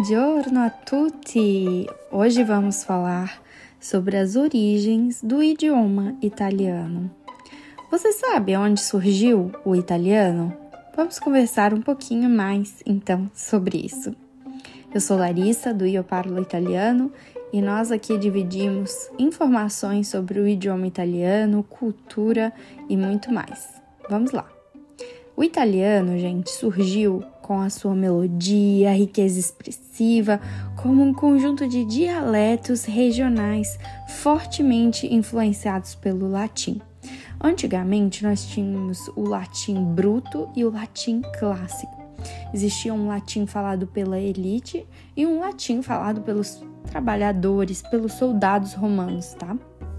Buongiorno a tutti! Hoje vamos falar sobre as origens do idioma italiano. Você sabe onde surgiu o italiano? Vamos conversar um pouquinho mais, então, sobre isso. Eu sou Larissa, do Io Parlo Italiano, e nós aqui dividimos informações sobre o idioma italiano, cultura e muito mais. Vamos lá! O italiano, gente, surgiu com a sua melodia, riqueza expressiva, como um conjunto de dialetos regionais fortemente influenciados pelo latim. Antigamente, nós tínhamos o latim bruto e o latim clássico. Existia um latim falado pela elite e um latim falado pelos trabalhadores, pelos soldados romanos, tá?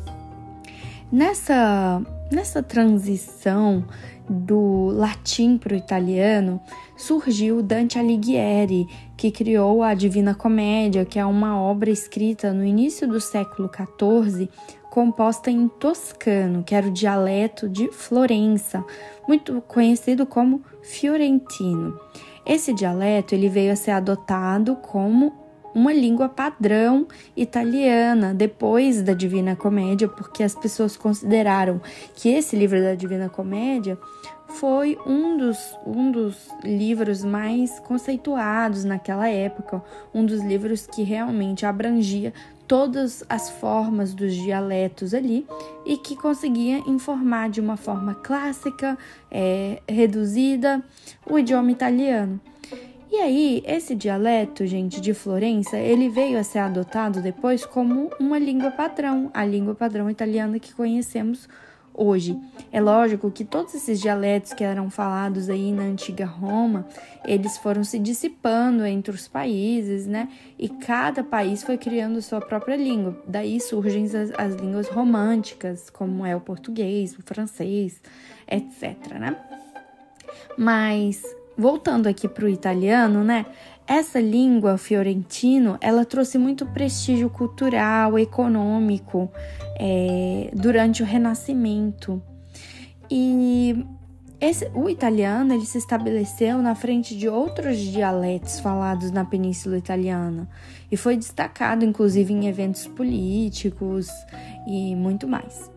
Nessa transição do latim para o italiano, surgiu Dante Alighieri, que criou a Divina Comédia, que é uma obra escrita no início do século XIV, composta em toscano, que era o dialeto de Florença, muito conhecido como fiorentino. Esse dialeto ele veio a ser adotado como uma língua padrão italiana depois da Divina Comédia, porque as pessoas consideraram que esse livro da Divina Comédia foi um dos livros mais conceituados naquela época, um dos livros que realmente abrangia todas as formas dos dialetos ali e que conseguia informar de uma forma clássica, reduzida, o idioma italiano. E aí, esse dialeto, gente, de Florença, ele veio a ser adotado depois como uma língua padrão, a língua padrão italiana que conhecemos hoje. É lógico que todos esses dialetos que eram falados aí na antiga Roma, eles foram se dissipando entre os países, né? E cada país foi criando sua própria língua. Daí surgem as línguas românticas, como é o português, o francês, etc, né? Mas voltando aqui para o italiano, né? Essa língua fiorentino, ela trouxe muito prestígio cultural, econômico, durante o Renascimento. E o italiano, ele se estabeleceu na frente de outros dialetos falados na Península Italiana e foi destacado, inclusive, em eventos políticos e muito mais.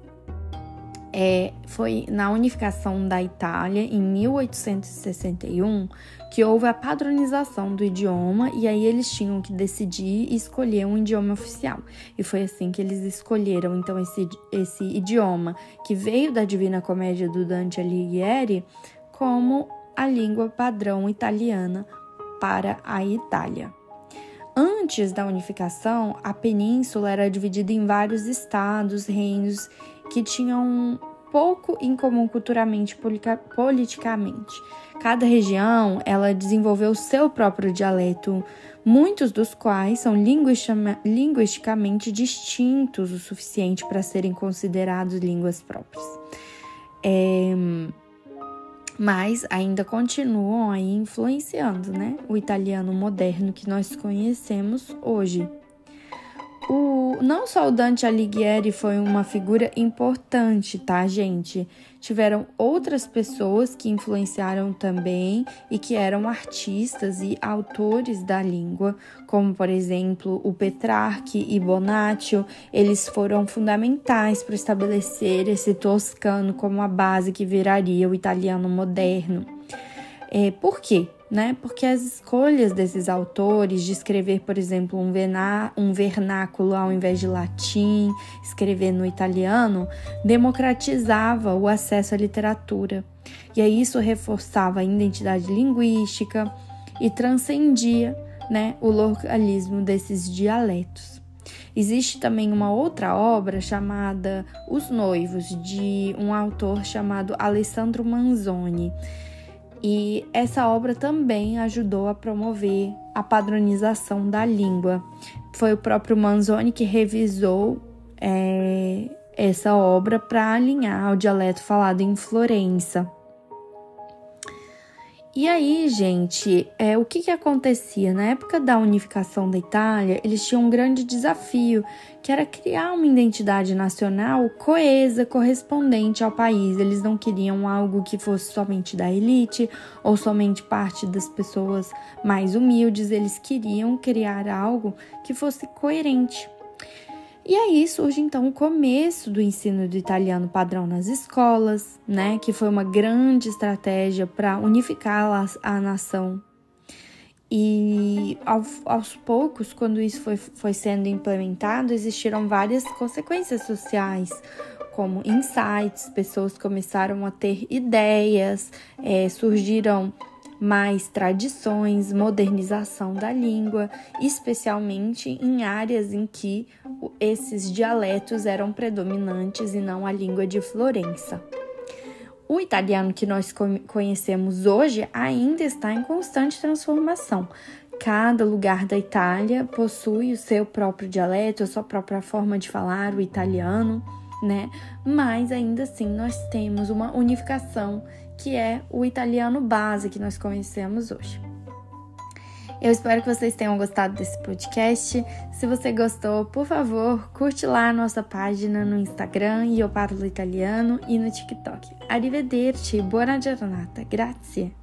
Foi na unificação da Itália, em 1861, que houve a padronização do idioma e aí eles tinham que decidir e escolher um idioma oficial. E foi assim que eles escolheram, então, esse idioma que veio da Divina Comédia do Dante Alighieri como a língua padrão italiana para a Itália. Antes da unificação, a península era dividida em vários estados, reinos, que tinham pouco em comum culturalmente, politicamente. Cada região, ela desenvolveu o seu próprio dialeto, muitos dos quais são linguisticamente distintos o suficiente para serem considerados línguas próprias. Mas ainda continuam aí influenciando, né, o italiano moderno que nós conhecemos hoje. Não só o Dante Alighieri foi uma figura importante, tá, gente? Tiveram outras pessoas que influenciaram também e que eram artistas e autores da língua, como, por exemplo, o Petrarch e Boccaccio. Eles foram fundamentais para estabelecer esse toscano como a base que viraria o italiano moderno. Por quê? Porque as escolhas desses autores de escrever, por exemplo, um vernáculo ao invés de latim, escrever no italiano, democratizava o acesso à literatura. E aí isso reforçava a identidade linguística e transcendia, o localismo desses dialetos. Existe também uma outra obra chamada Os Noivos, de um autor chamado Alessandro Manzoni. E essa obra também ajudou a promover a padronização da língua. Foi o próprio Manzoni que revisou essa obra para alinhar o dialeto falado em Florença. E aí, gente, o que acontecia? Na época da unificação da Itália, eles tinham um grande desafio, que era criar uma identidade nacional coesa, correspondente ao país. Eles não queriam algo que fosse somente da elite ou somente parte das pessoas mais humildes, eles queriam criar algo que fosse coerente. E aí surge então o começo do ensino do italiano padrão nas escolas, né, que foi uma grande estratégia para unificar a nação. E aos poucos, quando isso foi sendo implementado, existiram várias consequências sociais, como insights, pessoas começaram a ter ideias, surgiram mais tradições, modernização da língua, especialmente em áreas em que esses dialetos eram predominantes e não a língua de Florença. O italiano que nós conhecemos hoje ainda está em constante transformação. Cada lugar da Itália possui o seu próprio dialeto, a sua própria forma de falar o italiano, né? Mas ainda assim nós temos uma unificação que é o italiano base que nós conhecemos hoje. Eu espero que vocês tenham gostado desse podcast. Se você gostou, por favor, curte lá a nossa página no Instagram, Io Parlo Italiano, e no TikTok. Arrivederci, buona giornata, grazie!